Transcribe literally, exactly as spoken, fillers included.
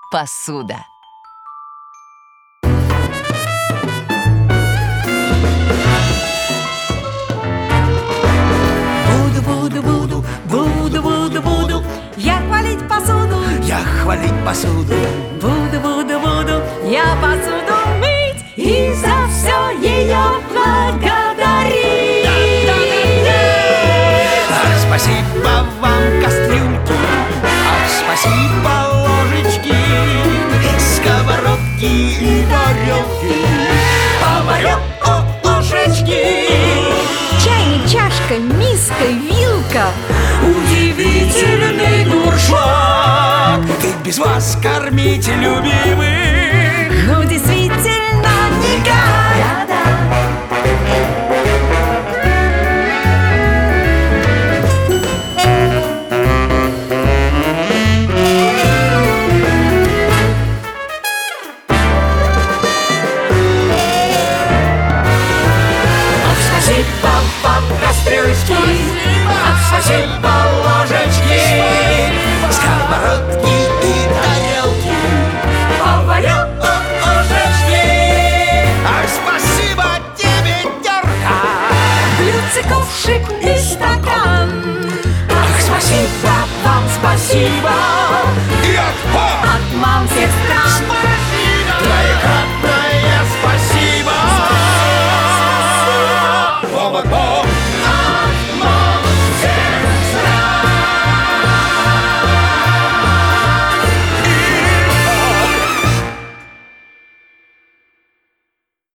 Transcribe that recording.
посуда. Буду, буду, буду, буду, буду, буду Я хвалить посуду, я хвалить посуду. буду, буду, буду я посуду мыть и за все ее благодарить. Ах, спасибо вам, кастрюльки, ах, спасибо, ложечки, сковородки и тарелки, поварёк, о, ложечки. Чайник, чашка, миска, вилка, Удивительный дуршлаг, ведь без вас кормить любимых ну действительно никак. Ах, спасибо вам, кастрюльки, ах, спасибо, ложечки, сковородки и тарелки, поварёк, о, ложечки. Ах, спасибо тебе, терка. Блюдце, ковшик и стакан, Ах, спасибо вам, спасибо. И от пап от мам всех стран. троекратное спасибо. Повар,